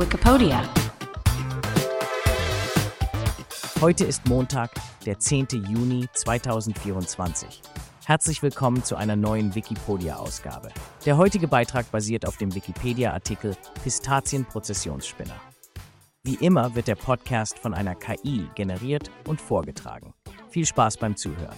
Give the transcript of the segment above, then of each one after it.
Wikipedia. Heute ist Montag, der 10. Juni 2024. Herzlich willkommen zu einer neuen Wikipedia-Ausgabe. Der heutige Beitrag basiert auf dem Wikipedia-Artikel Pistazien-Prozessionsspinner. Wie immer wird der Podcast von einer KI generiert und vorgetragen. Viel Spaß beim Zuhören.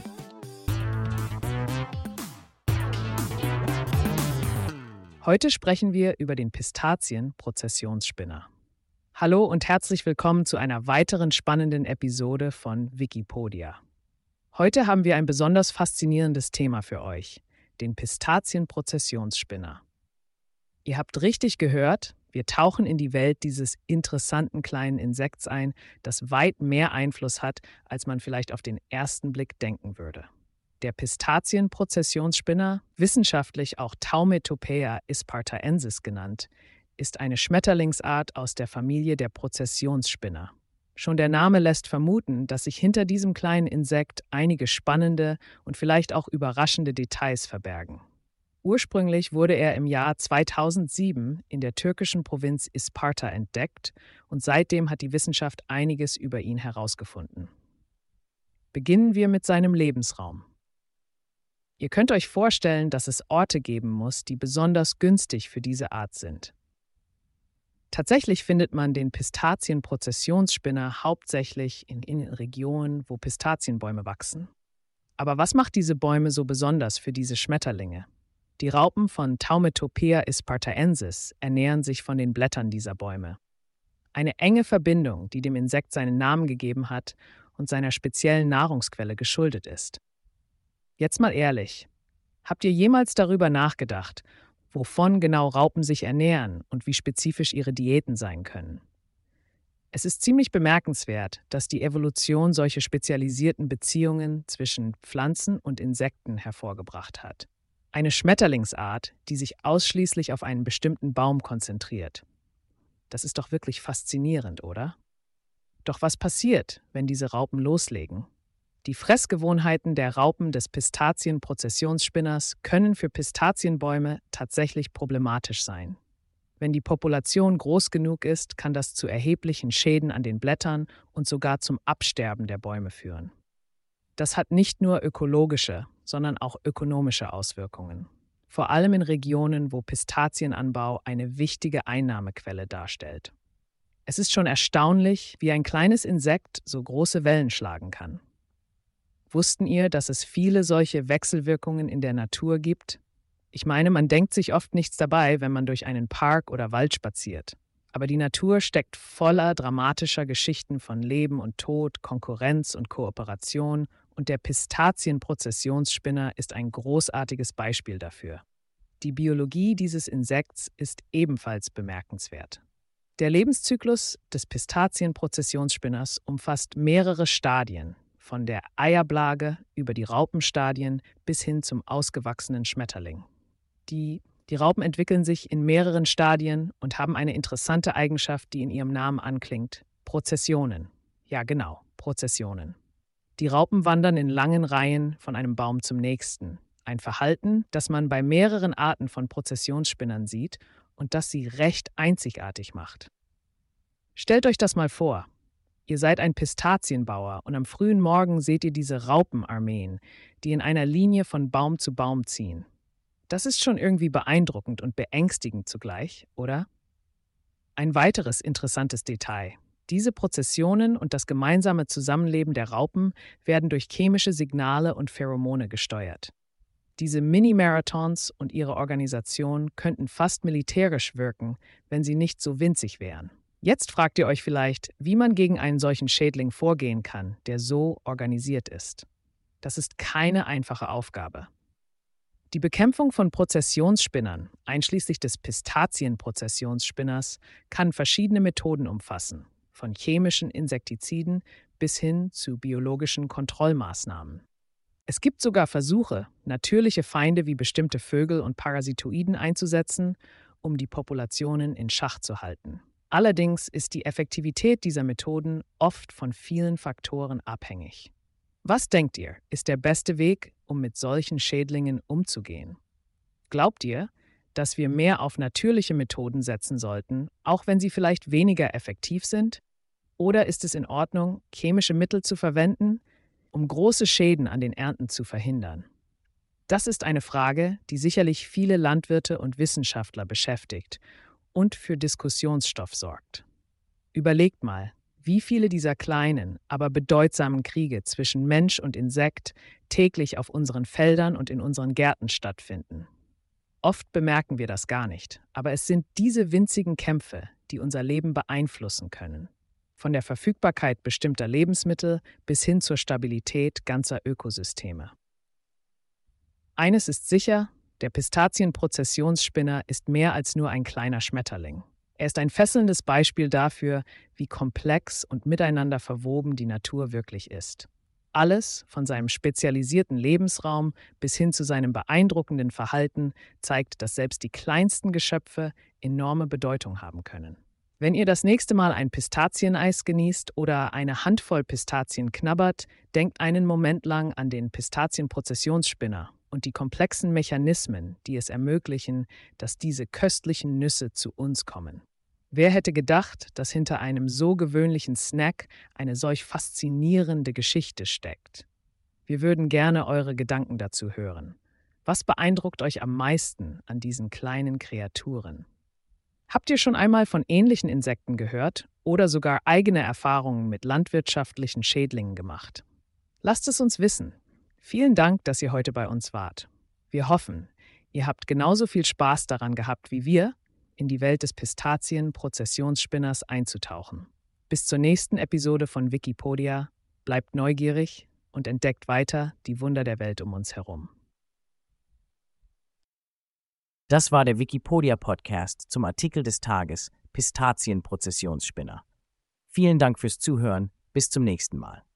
Heute sprechen wir über den Pistazien-Prozessionsspinner. Hallo und herzlich willkommen zu einer weiteren spannenden Episode von Wikipedia. Heute haben wir ein besonders faszinierendes Thema für euch, den Pistazien-Prozessionsspinner. Ihr habt richtig gehört, wir tauchen in die Welt dieses interessanten kleinen Insekts ein, das weit mehr Einfluss hat, als man vielleicht auf den ersten Blick denken würde. Der Pistazien-Prozessionsspinner, wissenschaftlich auch Taumetopea ispartaensis genannt, ist eine Schmetterlingsart aus der Familie der Prozessionsspinner. Schon der Name lässt vermuten, dass sich hinter diesem kleinen Insekt einige spannende und vielleicht auch überraschende Details verbergen. Ursprünglich wurde er im Jahr 2007 in der türkischen Provinz Isparta entdeckt und seitdem hat die Wissenschaft einiges über ihn herausgefunden. Beginnen wir mit seinem Lebensraum. Ihr könnt euch vorstellen, dass es Orte geben muss, die besonders günstig für diese Art sind. Tatsächlich findet man den Pistazien-Prozessionsspinner hauptsächlich in Regionen, wo Pistazienbäume wachsen. Aber was macht diese Bäume so besonders für diese Schmetterlinge? Die Raupen von Taumetopea ispartaensis ernähren sich von den Blättern dieser Bäume. Eine enge Verbindung, die dem Insekt seinen Namen gegeben hat und seiner speziellen Nahrungsquelle geschuldet ist. Jetzt mal ehrlich, habt ihr jemals darüber nachgedacht, wovon genau Raupen sich ernähren und wie spezifisch ihre Diäten sein können? Es ist ziemlich bemerkenswert, dass die Evolution solche spezialisierten Beziehungen zwischen Pflanzen und Insekten hervorgebracht hat. Eine Schmetterlingsart, die sich ausschließlich auf einen bestimmten Baum konzentriert. Das ist doch wirklich faszinierend, oder? Doch was passiert, wenn diese Raupen loslegen? Die Fressgewohnheiten der Raupen des Pistazien-Prozessionsspinners können für Pistazienbäume tatsächlich problematisch sein. Wenn die Population groß genug ist, kann das zu erheblichen Schäden an den Blättern und sogar zum Absterben der Bäume führen. Das hat nicht nur ökologische, sondern auch ökonomische Auswirkungen. Vor allem in Regionen, wo Pistazienanbau eine wichtige Einnahmequelle darstellt. Es ist schon erstaunlich, wie ein kleines Insekt so große Wellen schlagen kann. Wussten ihr, dass es viele solche Wechselwirkungen in der Natur gibt? Ich meine, man denkt sich oft nichts dabei, wenn man durch einen Park oder Wald spaziert. Aber die Natur steckt voller dramatischer Geschichten von Leben und Tod, Konkurrenz und Kooperation und der Pistazien-Prozessionsspinner ist ein großartiges Beispiel dafür. Die Biologie dieses Insekts ist ebenfalls bemerkenswert. Der Lebenszyklus des Pistazien-Prozessionsspinners umfasst mehrere Stadien, von der Eierblage über die Raupenstadien bis hin zum ausgewachsenen Schmetterling. Die Raupen entwickeln sich in mehreren Stadien und haben eine interessante Eigenschaft, die in ihrem Namen anklingt: Prozessionen. Ja, genau, Prozessionen. Die Raupen wandern in langen Reihen von einem Baum zum nächsten. Ein Verhalten, das man bei mehreren Arten von Prozessionsspinnern sieht und das sie recht einzigartig macht. Stellt euch das mal vor. Ihr seid ein Pistazienbauer und am frühen Morgen seht ihr diese Raupenarmeen, die in einer Linie von Baum zu Baum ziehen. Das ist schon irgendwie beeindruckend und beängstigend zugleich, oder? Ein weiteres interessantes Detail. Diese Prozessionen und das gemeinsame Zusammenleben der Raupen werden durch chemische Signale und Pheromone gesteuert. Diese Mini-Marathons und ihre Organisation könnten fast militärisch wirken, wenn sie nicht so winzig wären. Jetzt fragt ihr euch vielleicht, wie man gegen einen solchen Schädling vorgehen kann, der so organisiert ist. Das ist keine einfache Aufgabe. Die Bekämpfung von Prozessionsspinnern, einschließlich des Pistazien-Prozessionsspinners, kann verschiedene Methoden umfassen, von chemischen Insektiziden bis hin zu biologischen Kontrollmaßnahmen. Es gibt sogar Versuche, natürliche Feinde wie bestimmte Vögel und Parasitoiden einzusetzen, um die Populationen in Schach zu halten. Allerdings ist die Effektivität dieser Methoden oft von vielen Faktoren abhängig. Was denkt ihr, ist der beste Weg, um mit solchen Schädlingen umzugehen? Glaubt ihr, dass wir mehr auf natürliche Methoden setzen sollten, auch wenn sie vielleicht weniger effektiv sind? Oder ist es in Ordnung, chemische Mittel zu verwenden, um große Schäden an den Ernten zu verhindern? Das ist eine Frage, die sicherlich viele Landwirte und Wissenschaftler beschäftigt und für Diskussionsstoff sorgt. Überlegt mal, wie viele dieser kleinen, aber bedeutsamen Kriege zwischen Mensch und Insekt täglich auf unseren Feldern und in unseren Gärten stattfinden. Oft bemerken wir das gar nicht, aber es sind diese winzigen Kämpfe, die unser Leben beeinflussen können. Von der Verfügbarkeit bestimmter Lebensmittel bis hin zur Stabilität ganzer Ökosysteme. Eines ist sicher, der Pistazienprozessionsspinner ist mehr als nur ein kleiner Schmetterling. Er ist ein fesselndes Beispiel dafür, wie komplex und miteinander verwoben die Natur wirklich ist. Alles, von seinem spezialisierten Lebensraum bis hin zu seinem beeindruckenden Verhalten, zeigt, dass selbst die kleinsten Geschöpfe enorme Bedeutung haben können. Wenn ihr das nächste Mal ein Pistazieneis genießt oder eine Handvoll Pistazien knabbert, denkt einen Moment lang an den Pistazienprozessionsspinner und die komplexen Mechanismen, die es ermöglichen, dass diese köstlichen Nüsse zu uns kommen. Wer hätte gedacht, dass hinter einem so gewöhnlichen Snack eine solch faszinierende Geschichte steckt? Wir würden gerne eure Gedanken dazu hören. Was beeindruckt euch am meisten an diesen kleinen Kreaturen? Habt ihr schon einmal von ähnlichen Insekten gehört oder sogar eigene Erfahrungen mit landwirtschaftlichen Schädlingen gemacht? Lasst es uns wissen. Vielen Dank, dass ihr heute bei uns wart. Wir hoffen, ihr habt genauso viel Spaß daran gehabt wie wir, in die Welt des Pistazien-Prozessionsspinners einzutauchen. Bis zur nächsten Episode von Wikipedia, bleibt neugierig und entdeckt weiter die Wunder der Welt um uns herum. Das war der Wikipedia-Podcast zum Artikel des Tages Pistazienprozessionsspinner. Vielen Dank fürs Zuhören, bis zum nächsten Mal.